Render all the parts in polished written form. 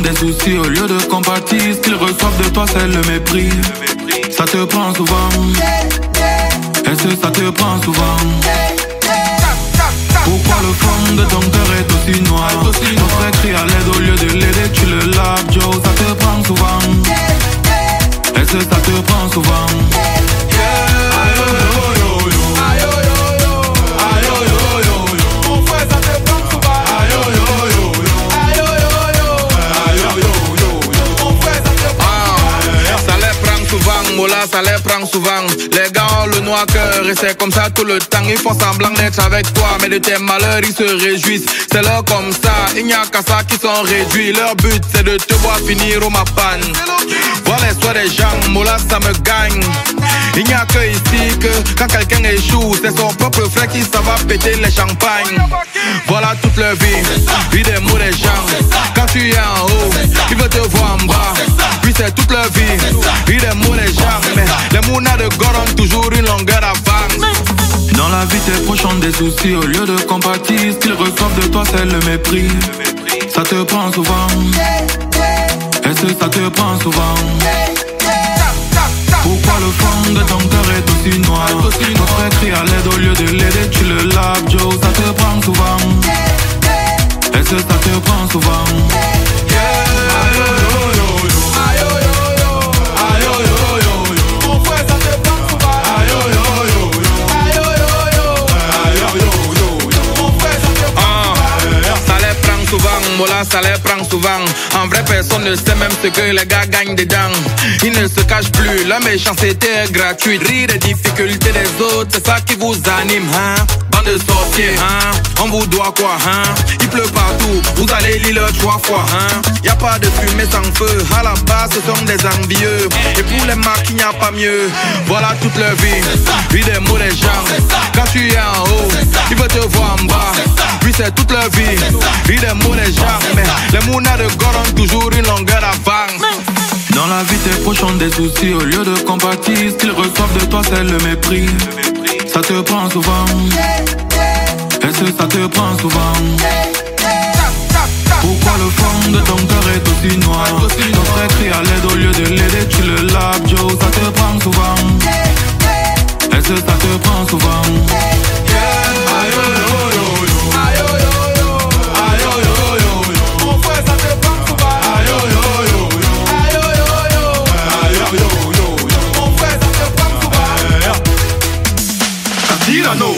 des soucis au lieu de compatir. Ce qu'ils reçoivent de toi c'est le mépris. Ça te prend souvent. Est-ce que ça te prend souvent? Pourquoi le fond de ton cœur est aussi noir? Ton frère crie à l'aide au lieu de l'aider, tu le laves, Joe, ça te prend souvent. Est-ce que ça te prend souvent? Mola, ça les prend souvent. Les gars ont le noir cœur et c'est comme ça tout le temps. Ils font semblant d'être avec toi, mais de tes malheurs ils se réjouissent. C'est là comme ça, il n'y a qu'à ça qui sont réduits. Leur but c'est de te voir finir au mapan. Voir les soins des gens, Mola ça me gagne. Il n'y a que ici que quand quelqu'un échoue, c'est son propre frère qui s'en va péter les champagnes. Voilà toute leur vie, vie des mots des gens. Quand tu es en haut, ils veulent te voir en bas. Puis c'est toute leur vie, vie des mots des gens. Mais les mounas de God ont toujours une longueur d'avance. Dans la vie tes proches ont des soucis au lieu de compatir. Ce qu'ils reçoivent de toi c'est le mépris. Ça te prend souvent. Est-ce que ça te prend souvent? Pourquoi le fond de ton cœur est aussi noir? Ton frère crie à l'aide au lieu de l'aider, tu le laves, Joe, ça te prend souvent. Est-ce que ça te prend souvent? Mola, ça les prend souvent. En vrai, personne ne sait même ce que les gars gagnent dedans. Ils ne se cachent plus, la méchanceté est gratuite. Rire des difficultés des autres, c'est ça qui vous anime, hein? Bande de sorciers, hein? On vous doit quoi, hein? Il pleut partout, vous allez lire 3 fois, hein? Y a pas de fumée sans feu, à la base ce sont des envieux. Et pour les marques, il n'y a pas mieux. Voilà toute leur vie, vie des mots des gens. Quand tu es en haut, ils veulent te voir en bas. Puis c'est toute leur vie, vie des mots des gens. Mais les mounas de God ont toujours une longueur d'avance. Dans la vie tes proches ont des soucis au lieu de compatir. Ce qu'ils reçoivent de toi c'est le mépris. Ça te prend souvent. Est-ce que ça te prend souvent? Pourquoi le fond de ton cœur est aussi noir? Ton frère crie à l'aide au lieu de l'aider, tu le laves, Joe, ça te prend souvent. Est-ce que ça te prend souvent? Tirano.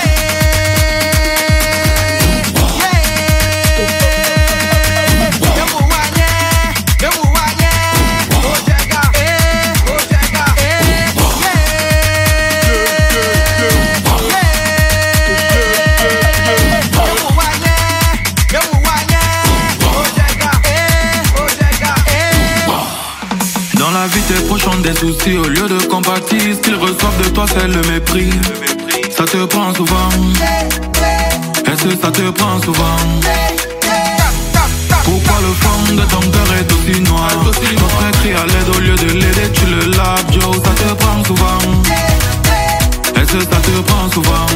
Dans la vie tes proches ont des soucis au lieu de compatir. Ce qu'ils reçoivent de toi c'est le mépris. Ça te prend souvent. Est-ce que ça te prend souvent? Pourquoi le fond de ton cœur est aussi noir? Ton frère crie à l'aide au lieu de l'aider, tu le laves, Joe, ça te prend souvent. Est-ce que ça te prend souvent?